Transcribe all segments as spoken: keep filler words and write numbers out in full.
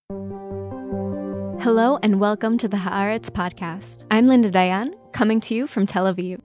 Hello and welcome to the Haaretz podcast. I'm Linda Dayan, coming to you from Tel Aviv.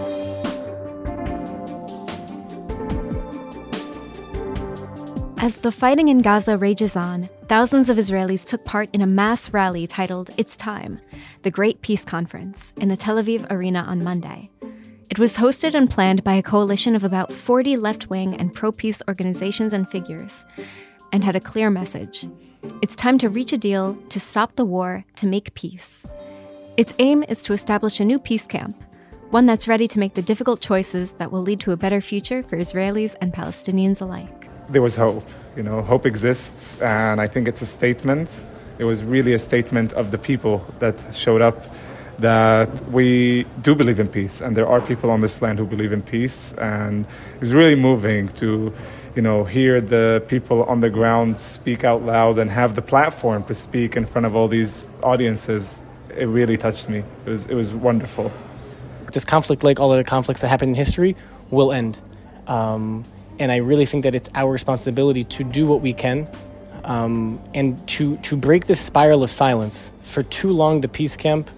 As the fighting in Gaza rages on, thousands of Israelis took part in a mass rally titled It's Time, the Great Peace Conference, in a Tel Aviv arena on Monday. It was hosted and planned by a coalition of about forty left-wing and pro-peace organizations and figures, and had a clear message. It's time to reach a deal, to stop the war, to make peace. Its aim is to establish a new peace camp, one that's ready to make the difficult choices that will lead to a better future for Israelis and Palestinians alike. There was hope. You know, hope exists, and I think it's a statement. It was really a statement of the people that showed up that we do believe in peace, and there are people on this land who believe in peace, and it was really moving to you know, hear the people on the ground speak out loud and have the platform to speak in front of all these audiences. It really touched me. It was it was wonderful. This conflict, like all of the conflicts that happen in history, will end. Um, and I really think that it's our responsibility to do what we can um, and to, to break this spiral of silence. For too long, the peace camp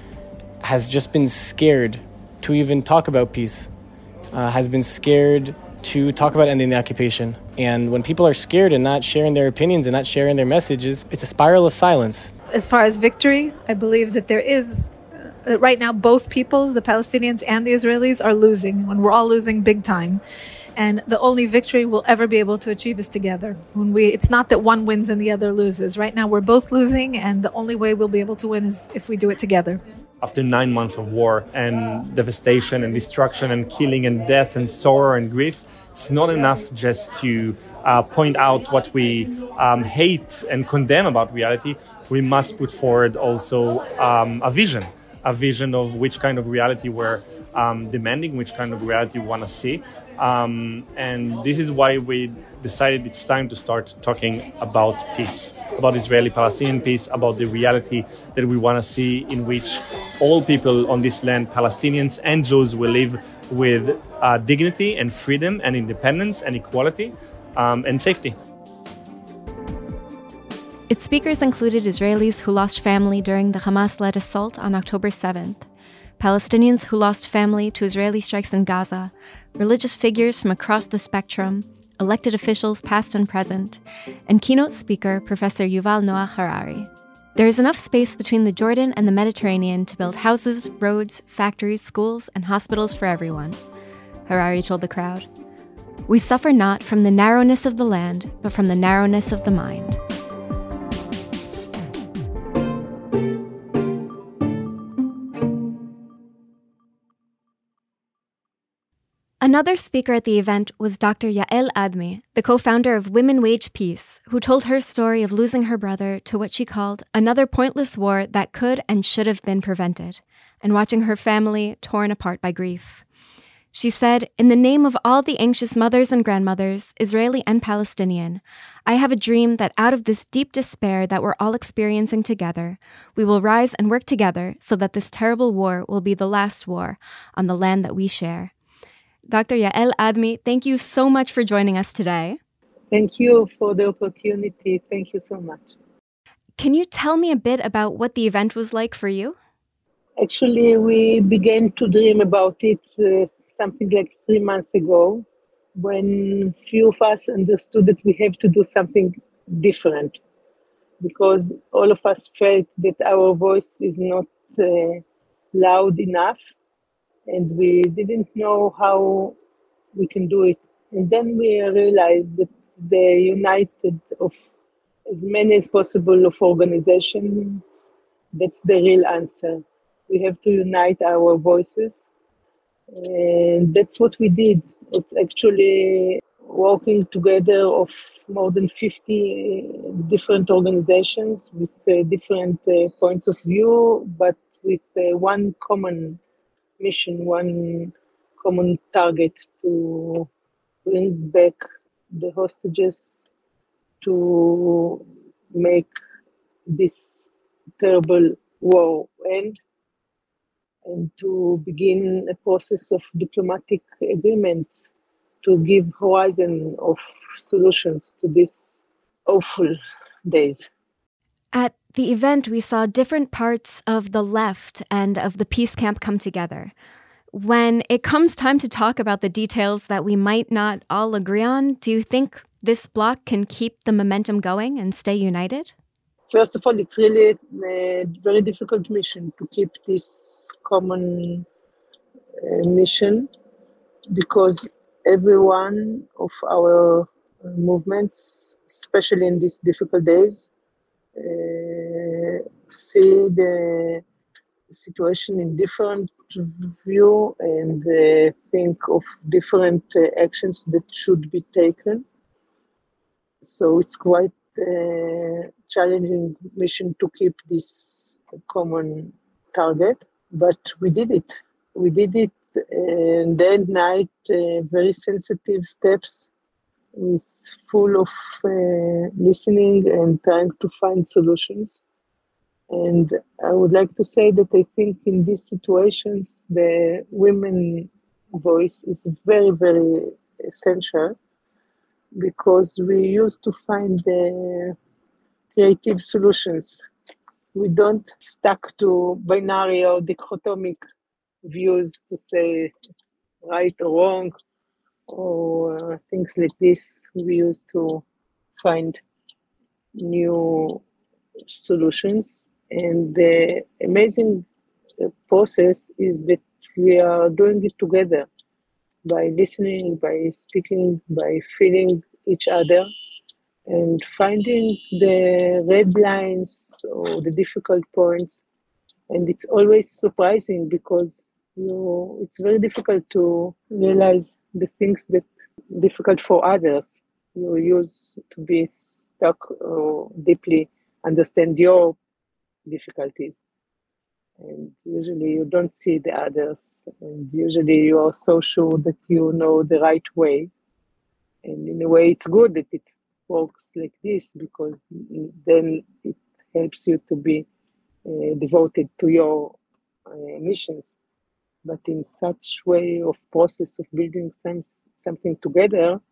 has just been scared to even talk about peace, uh, has been scared to talk about ending the occupation. And when people are scared and not sharing their opinions and not sharing their messages, it's a spiral of silence. As far as victory, I believe that there is, uh, right now, both peoples, the Palestinians and the Israelis, are losing, and we're all losing big time. And the only victory we'll ever be able to achieve is together. When we, it's not that one wins and the other loses. Right now, we're both losing, and the only way we'll be able to win is if we do it together. After nine months of war and devastation and destruction and killing and death and sorrow and grief, it's not enough just to uh, point out what we um, hate and condemn about reality. We must put forward also um, a vision, a vision of which kind of reality we're um, demanding, which kind of reality we want to see. Um, and this is why we decided it's time to start talking about peace, about Israeli-Palestinian peace, about the reality that we want to see in which all people on this land, Palestinians and Jews, will live with uh, dignity and freedom and independence and equality um, and safety. Its speakers included Israelis who lost family during the Hamas-led assault on October seventh, Palestinians who lost family to Israeli strikes in Gaza, religious figures from across the spectrum, elected officials past and present, and keynote speaker Professor Yuval Noah Harari. There is enough space between the Jordan and the Mediterranean to build houses, roads, factories, schools, and hospitals for everyone, Harari told the crowd. We suffer not from the narrowness of the land, but from the narrowness of the mind. Another speaker at the event was Doctor Yael Admi, the co-founder of Women Wage Peace, who told her story of losing her brother to what she called another pointless war that could and should have been prevented, and watching her family torn apart by grief. She said, "In the name of all the anxious mothers and grandmothers, Israeli and Palestinian, I have a dream that out of this deep despair that we're all experiencing together, we will rise and work together so that this terrible war will be the last war on the land that we share." Doctor Yael Admi, thank you so much for joining us today. Thank you for the opportunity. Thank you so much. Can you tell me a bit about what the event was like for you? Actually, we began to dream about it uh, something like three months ago, when few of us understood that we have to do something different, because all of us felt that our voice is not uh, loud enough, and we didn't know how we can do it. And then we realized that the united of as many as possible of organizations, that's the real answer. We have to unite our voices, and that's what we did. It's actually working together of more than fifty different organizations with uh, different uh, points of view, but with uh, one common mission, one common target: to bring back the hostages, to make this terrible war end, and to begin a process of diplomatic agreements to give horizon of solutions to these awful days. At the event, we saw different parts of the left and of the peace camp come together. When it comes time to talk about the details that we might not all agree on, do you think this bloc can keep the momentum going and stay united? First of all, it's really a very difficult mission to keep this common uh, mission, because every one of our movements, especially in these difficult days, uh, see the situation in different view and uh, think of different uh, actions that should be taken. So it's quite a challenging mission to keep this common target, but we did it. We did it, and then night, uh, very sensitive steps with full of uh, listening and trying to find solutions. And I would like to say that I think in these situations, the women voice is very, very essential, because we used to find the creative solutions. We don't stuck to binary or dichotomic views to say right or wrong or uh, things like this. We used to find new solutions. And the amazing process is that we are doing it together by listening, by speaking, by feeling each other, and finding the red lines or the difficult points. And it's always surprising, because you, it's very difficult to realize the things that are difficult for others. You used to be stuck or deeply understand your difficulties. And usually you don't see the others. And usually you are so sure that you know the right way. And in a way, it's good that it works like this, because then it helps you to be uh, devoted to your uh, missions. But in such way of process of building things, something together,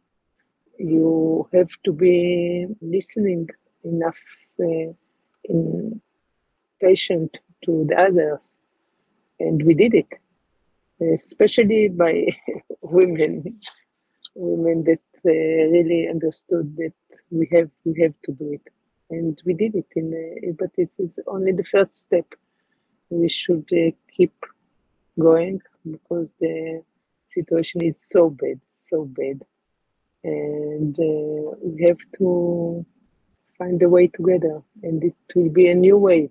you have to be listening enough, uh, in patient to the others. And we did it, especially by women, women that uh, really understood that we have we have to do it, and we did it. In a, but it is only the first step. We should uh, keep going, because the situation is so bad, so bad, and uh, we have to find a way together, and it will be a new way.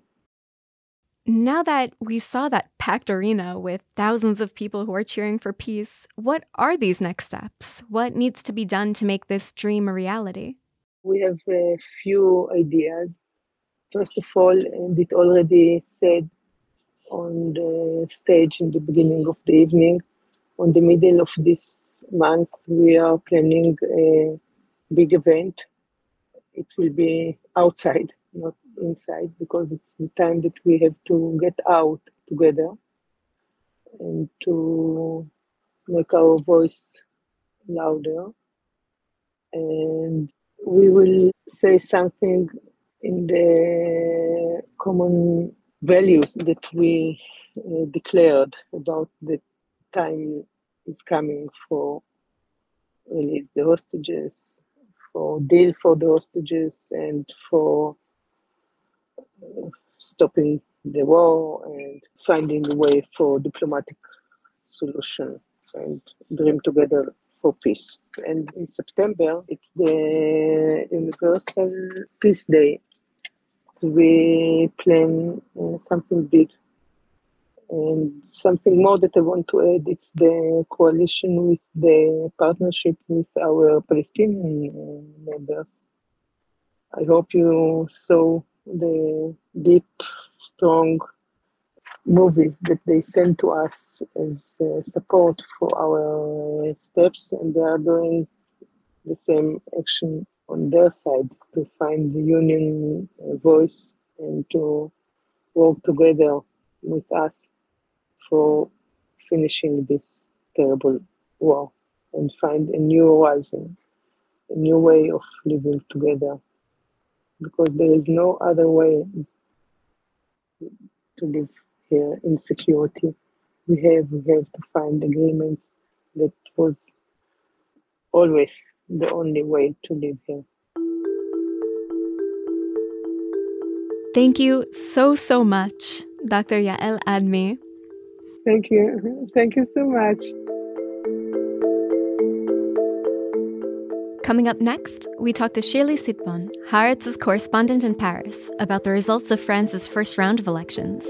Now that we saw that packed arena with thousands of people who are cheering for peace, what are these next steps? What needs to be done to make this dream a reality? We have a few ideas. First of all, and it already said on the stage in the beginning of the evening, on the middle of this month, we are planning a big event. It will be outside, not inside, because it's the time that we have to get out together and to make our voice louder. And we will say something in the common values that we uh, declared about the time is coming for release the hostages, for deal for the hostages, and for uh, stopping the war and finding a way for diplomatic solution and dream together for peace. And in September, it's the Universal Peace Day. We plan uh, something big. And something more that I want to add, it's the coalition with the partnership with our Palestinian uh, neighbors. I hope you saw the deep, strong movies that they send to us as uh, support for our uh, steps, and they are doing the same action on their side to find the union uh, voice and to work together with us for finishing this terrible war and find a new horizon, a new way of living together. because there is no other way to live here in security. We have we have to find agreements. That was always the only way to live here. Thank you so, so much, Doctor Yael Admi. Thank you. Thank you so much. Coming up next, we talk to Shirley Sitbon, Haaretz's correspondent in Paris, about the results of France's first round of elections.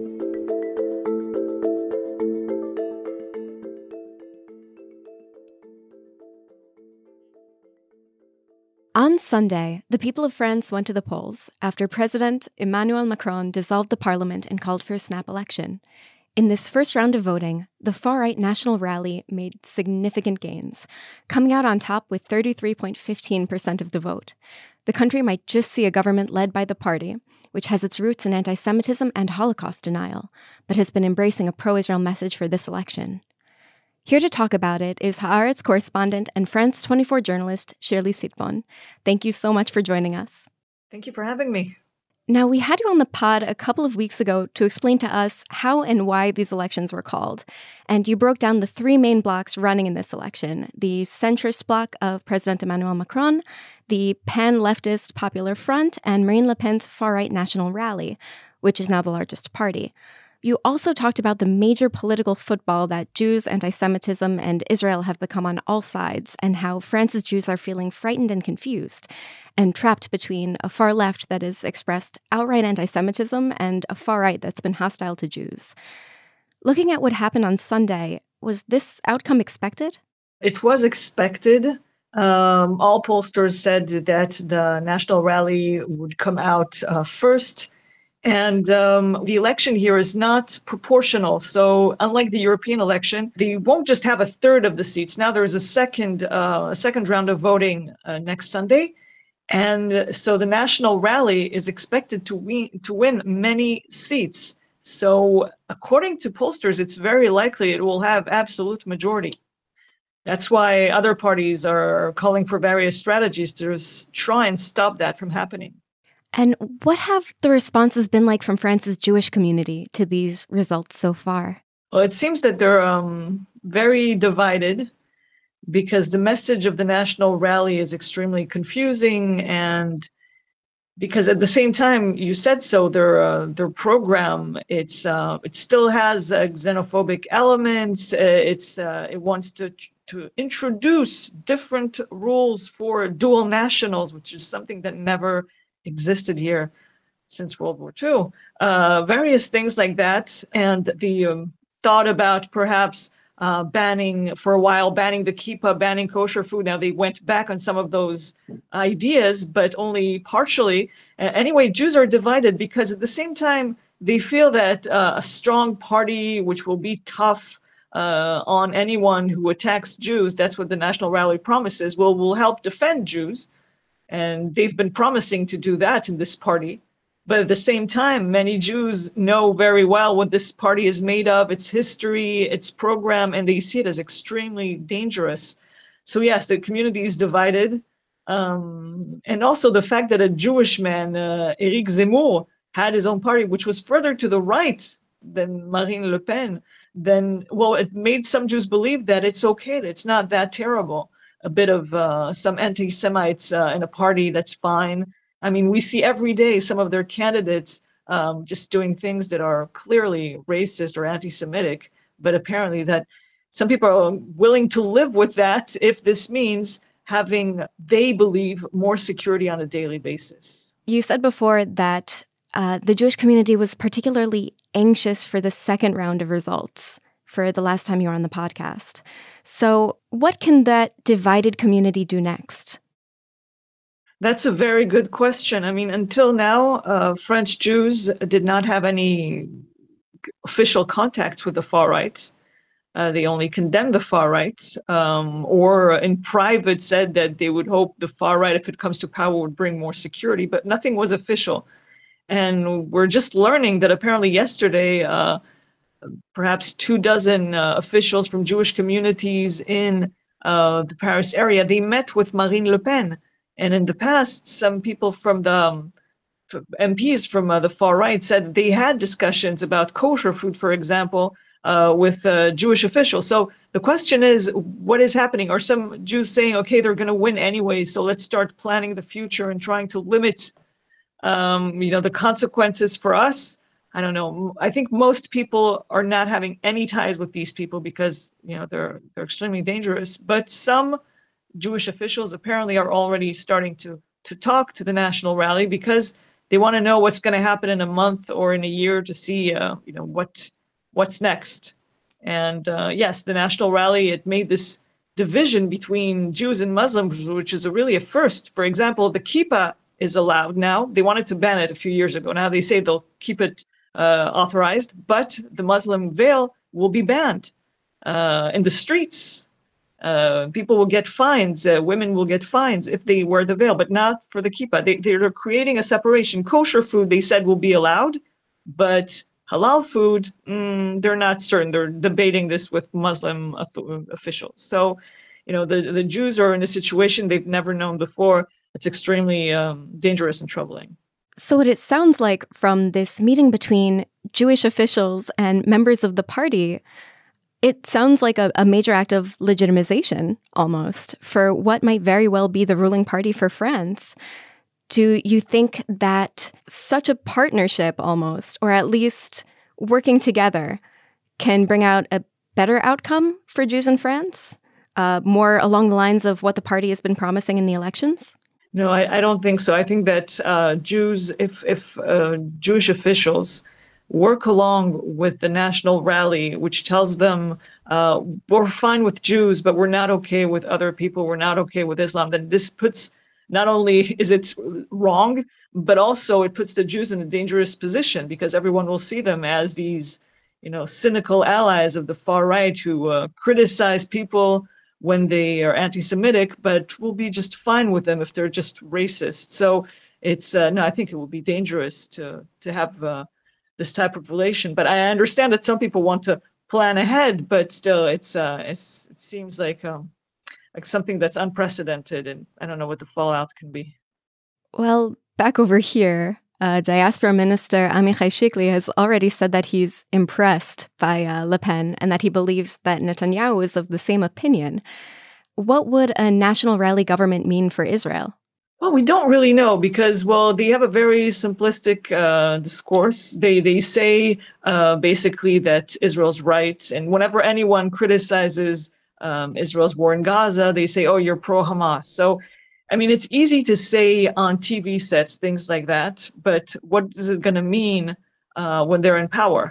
On Sunday, the people of France went to the polls after President Emmanuel Macron dissolved the parliament and called for a snap election. In this first round of voting, the far-right National Rally made significant gains, coming out on top with thirty-three point one five percent of the vote. The country might just see a government led by the party, which has its roots in anti-Semitism and Holocaust denial, but has been embracing a pro-Israel message for this election. Here to talk about it is Haaretz correspondent and France twenty-four journalist Shirley Sitbon. Thank you so much for joining us. Thank you for having me. Now, we had you on the pod a couple of weeks ago to explain to us how and why these elections were called. And you broke down the three main blocs running in this election: the centrist bloc of President Emmanuel Macron, the pan-leftist Popular Front, and Marine Le Pen's far-right National Rally, which is now the largest party. You also talked about the major political football that Jews, anti-Semitism, and Israel have become on all sides, and how France's Jews are feeling frightened and confused, and trapped between a far left that has expressed outright anti-Semitism and a far right that's been hostile to Jews. Looking at what happened on Sunday, was this outcome expected? It was expected. Um, all pollsters said that the National Rally would come out uh, first. And um, the election here is not proportional. So unlike the European election, they won't just have a third of the seats. Now there's a second uh, a second round of voting uh, next Sunday. And so the National Rally is expected to win, to win many seats. So according to pollsters, it's very likely it will have absolute majority. That's why other parties are calling for various strategies to try and stop that from happening. And what have the responses been like from France's Jewish community to these results so far? Well, it seems that they're um, very divided because the message of the National Rally is extremely confusing, and because at the same time, you said so, their uh, their program, it's uh, it still has uh, xenophobic elements. Uh, it's uh, it wants to to introduce different rules for dual nationals, which is something that never existed here since World War Two. Uh, various things like that, and the um, thought about perhaps uh, banning, for a while, banning the kippah, banning kosher food. Now they went back on some of those ideas, but only partially. Uh, anyway, Jews are divided because at the same time, they feel that uh, a strong party, which will be tough uh, on anyone who attacks Jews, that's what the National Rally promises, will, will help defend Jews. And they've been promising to do that in this party. But at the same time, many Jews know very well what this party is made of, its history, its program, and they see it as extremely dangerous. So yes, the community is divided. Um, and also the fact that a Jewish man, uh, Éric Zemmour, had his own party, which was further to the right than Marine Le Pen, then, well, it made some Jews believe that it's okay, that it's not that terrible. A bit of uh, some anti-Semites uh, in a party, that's fine. I mean, we see every day some of their candidates um, just doing things that are clearly racist or anti-Semitic, but apparently that some people are willing to live with that if this means having, they believe, more security on a daily basis. You said before that uh, the Jewish community was particularly anxious for the second round of results for the last time you were on the podcast. So what can that divided community do next? That's a very good question. I mean, until now, uh, French Jews did not have any official contacts with the far right. Uh, they only condemned the far right, um, or in private said that they would hope the far right, if it comes to power, would bring more security, but nothing was official. And we're just learning that apparently yesterday, uh, perhaps two dozen uh, officials from Jewish communities in uh, the Paris area, they met with Marine Le Pen. And in the past, some people from the um, M Ps from uh, the far right said they had discussions about kosher food, for example, uh, with uh, Jewish officials. So the question is, what is happening? Are some Jews saying, okay, they're going to win anyway, so let's start planning the future and trying to limit, um, you know, the consequences for us? I don't know. I think most people are not having any ties with these people because, you know, they're they're extremely dangerous. But some Jewish officials apparently are already starting to to talk to the National Rally because they want to know what's going to happen in a month or in a year to see, uh, you know, what what's next. And uh, yes, the National Rally, it made this division between Jews and Muslims, which is a really a first. For example, the kippah is allowed now. They wanted to ban it a few years ago. Now they say they'll keep it uh, authorized, but the Muslim veil will be banned uh, in the streets. Uh, people will get fines, uh, women will get fines if they wear the veil, but not for the kippah. They, they're creating a separation. Kosher food, they said, will be allowed, but halal food, mm, they're not certain. They're debating this with Muslim officials. So, you know, the, the Jews are in a situation they've never known before. It's extremely um, dangerous and troubling. So what it sounds like from this meeting between Jewish officials and members of the party, it sounds like a, a major act of legitimization, almost, for what might very well be the ruling party for France. Do you think that such a partnership, almost, or at least working together, can bring out a better outcome for Jews in France? Uh, more along the lines of what the party has been promising in the elections? No, I, I don't think so. I think that uh, Jews, if, if uh, Jewish officials work along with the National Rally, which tells them uh, we're fine with Jews, but we're not okay with other people, we're not okay with Islam, then this puts, not only is it wrong, but also it puts the Jews in a dangerous position because everyone will see them as these, you know, cynical allies of the far right who uh, criticize people when they are anti-Semitic, but will be just fine with them if they're just racist. So it's, uh, no, I think it will be dangerous to, to have uh, this type of relation. But I understand that some people want to plan ahead, but still, it's uh, it's it seems like um, like something that's unprecedented, and I don't know what the fallout can be. Well, back over here, uh, Diaspora Minister Amichai Shikli has already said that he's impressed by uh, Le Pen and that he believes that Netanyahu is of the same opinion. What would a National Rally government mean for Israel? Well, we don't really know because, well, they have a very simplistic uh, discourse. They they say uh, basically that Israel's right. And whenever anyone criticizes um, Israel's war in Gaza, they say, oh, you're pro-Hamas. So, I mean, it's easy to say on T V sets, things like that. But what is it going to mean uh, when they're in power?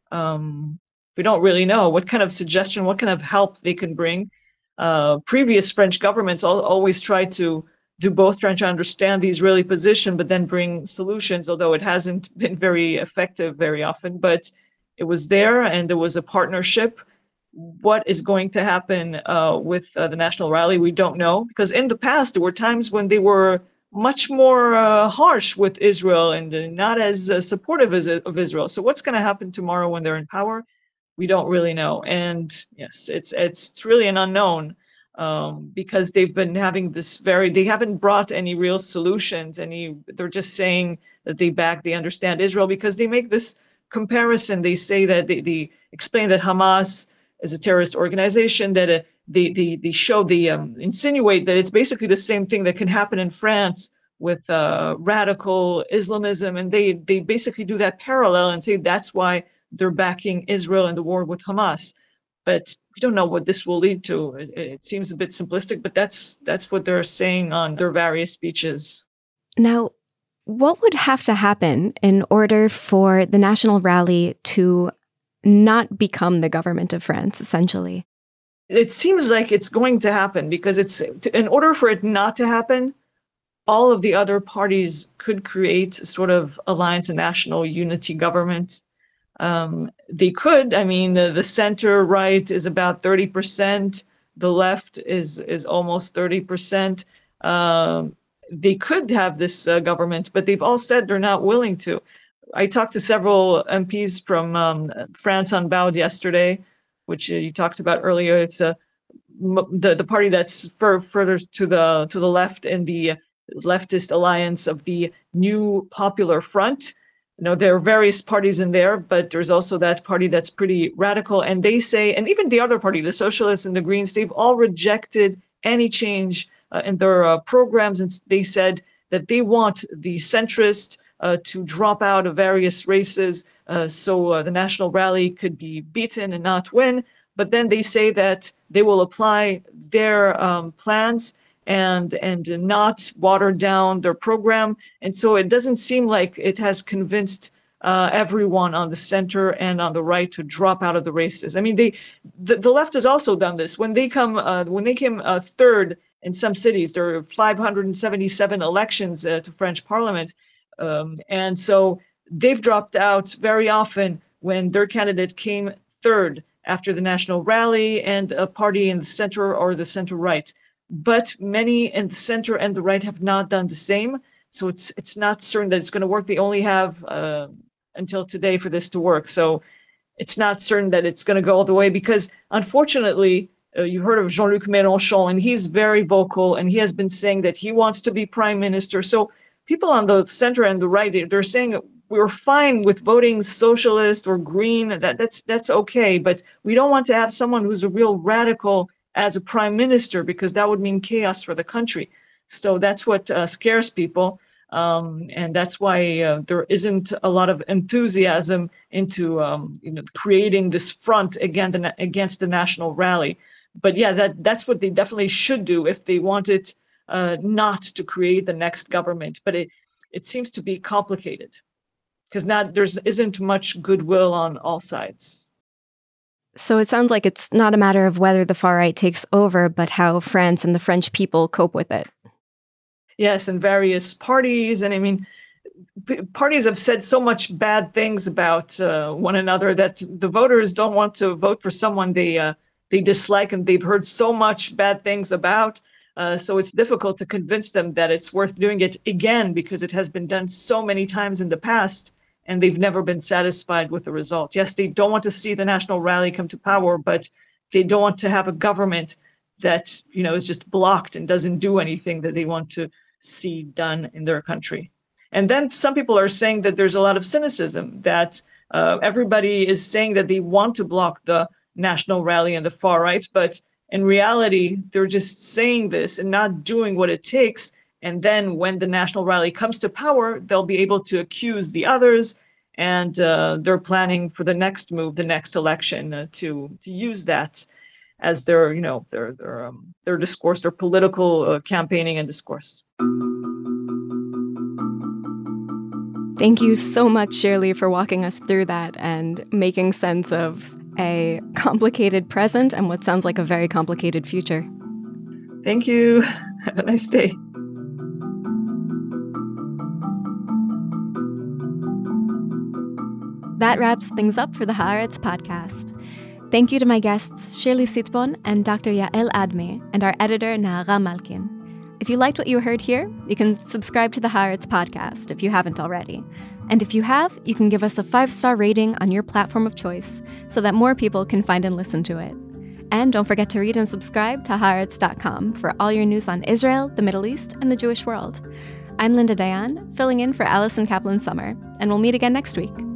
Um, we don't really know what kind of suggestion, what kind of help they can bring. Uh, previous French governments al- always try to do both, trying to understand the Israeli position, but then bring solutions, although it hasn't been very effective very often. But it was there, and there was a partnership. What is going to happen uh, with uh, the National Rally, we don't know, because in the past, there were times when they were much more uh, harsh with Israel and uh, not as uh, supportive as, of Israel. So what's going to happen tomorrow when they're in power? We don't really know. And yes, it's it's, it's really an unknown. Um, because they've been having this very, they haven't brought any real solutions. Any, they're just saying that they back, they understand Israel because they make this comparison. They say that they, they explain that Hamas is a terrorist organization, that uh, they, they, they show, they um, insinuate that it's basically the same thing that can happen in France with uh, radical Islamism. And they, they basically do that parallel and say that's why they're backing Israel in the war with Hamas. But we don't know what this will lead to. It, it seems a bit simplistic, but that's that's what they're saying on their various speeches. Now, what would have to happen in order for the National Rally to not become the government of France, essentially? It seems like it's going to happen because it's in order for it not to happen, all of the other parties could create a sort of alliance, a national unity government. Um, they could, I mean, uh, the center right is about thirty percent. The left is, is almost thirty percent. Um, they could have this uh, government, but they've all said they're not willing to. I talked to several M Ps from um, France Unbowed yesterday, which uh, you talked about earlier. It's uh, m- the, the party that's fur- further to the, to the left in the leftist alliance of the New Popular Front. You know, there are various parties in there, but there's also that party that's pretty radical. And they say, and even the other party, the Socialists and the Greens, they've all rejected any change uh, in their uh, programs. And they said that they want the centrist uh, to drop out of various races uh, so uh, the National Rally could be beaten and not win. But then they say that they will apply their um, plans and and not water down their program. And so it doesn't seem like it has convinced uh, everyone on the center and on the right to drop out of the races. I mean, they the, the left has also done this. When they come uh, when they came uh, third in some cities, there are five hundred seventy-seven elections uh, to French Parliament, um, and so they've dropped out very often when their candidate came third after the National Rally and a party in the center or the center right. But many in the center and the right have not done the same. So it's it's not certain that it's going to work. They only have uh, until today for this to work. So it's not certain that it's going to go all the way because, unfortunately, uh, you heard of Jean-Luc Mélenchon, and he's very vocal, and he has been saying that he wants to be prime minister. So people on the center and the right, they're saying we're fine with voting socialist or green. That that's that's okay, but we don't want to have someone who's a real radical as a prime minister, because that would mean chaos for the country. So that's what uh, scares people. Um, and that's why uh, there isn't a lot of enthusiasm into um, you know, creating this front against the, against the National Rally. But yeah, that, that's what they definitely should do if they wanted uh, not to create the next government. But it, it seems to be complicated because not there's isn't much goodwill on all sides. So it sounds like it's not a matter of whether the far right takes over, but how France and the French people cope with it. Yes, and various parties. And I mean, p- parties have said so much bad things about uh, one another that the voters don't want to vote for someone they uh, they dislike and they've heard so much bad things about. Uh, so it's difficult to convince them that it's worth doing it again because it has been done so many times in the past. And they've never been satisfied with the result. Yes, they don't want to see the National Rally come to power, but they don't want to have a government that, you know, is just blocked and doesn't do anything that they want to see done in their country. And then some people are saying that there's a lot of cynicism, that uh, everybody is saying that they want to block the National Rally and the far right, but in reality, they're just saying this and not doing what it takes. And then when the National Rally comes to power, they'll be able to accuse the others. And uh, they're planning for the next move, the next election, uh, to to use that as their, you know, their their um, their discourse, their political uh, campaigning and discourse. Thank you so much, Shirley, for walking us through that and making sense of a complicated present and what sounds like a very complicated future. Thank you. Have a nice day. That wraps things up for the Haaretz podcast. Thank you to my guests Shirley Sitbon and Doctor Yael Admi, and our editor Nahara Malkin. If you liked what you heard here, you can subscribe to the Haaretz podcast if you haven't already. And if you have, you can give us a five-star rating on your platform of choice so that more people can find and listen to it. And don't forget to read and subscribe to haaretz dot com for all your news on Israel, the Middle East, and the Jewish world. I'm Linda Dayan, filling in for Alison Kaplan-Summer, and we'll meet again next week.